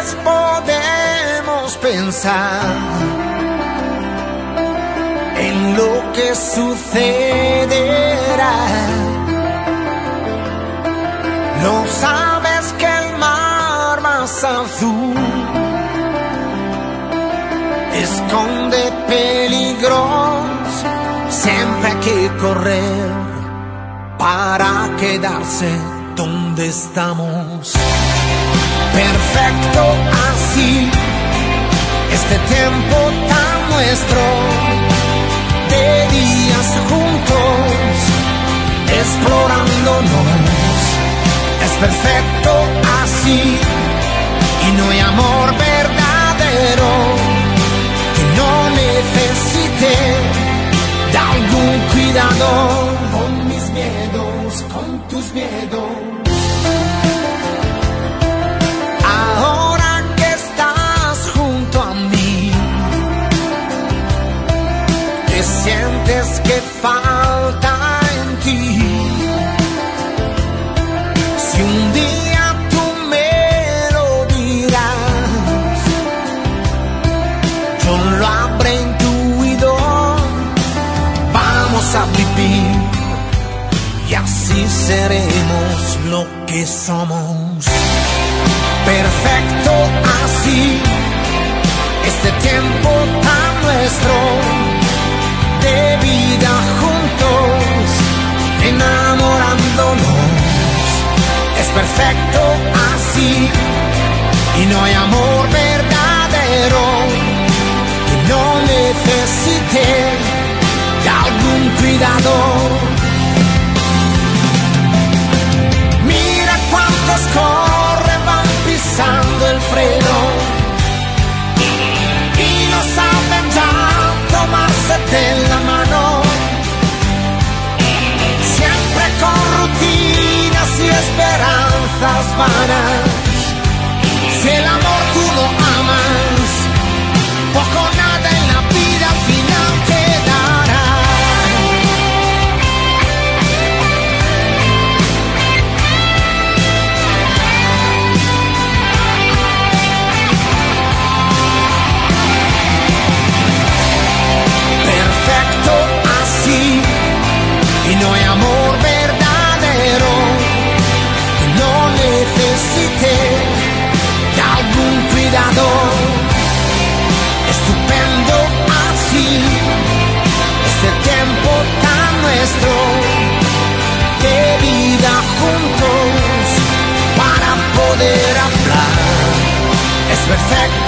veces podemos pensar en lo que sucederá. No sabes que el mar más azul esconde peligros. Siempre hay que correr para quedarse donde estamos. Perfecto así, este tiempo tan nuestro, de días juntos, explorándonos. Es perfecto así, y no hay amor verdadero que no necesite de algún cuidado. Con mis miedos, con tus miedos. Ahora que estás junto a mí, te sientes que falta en ti. Si un día tú me lo dirás, yo lo habré intuido. Vamos a vivir y así seremos lo que somos. Perfecto así, este tiempo tan nuestro, de vida juntos, enamorándonos. Es perfecto así, y no hay amor verdadero que no necesite de algún cuidado. Mira cuántos corren, van pisando el freno y no saben ya tomarse de la mano. Siempre con rutinas y esperanzas vanas. Si el amor tú lo amas, poco o nada en la vida al final te dará. Perfecto así, y no hay amor verdadero que no necesite de algún cuidado. Estupendo así, este tiempo tan nuestro, de vida juntos para poder hablar. Es perfecto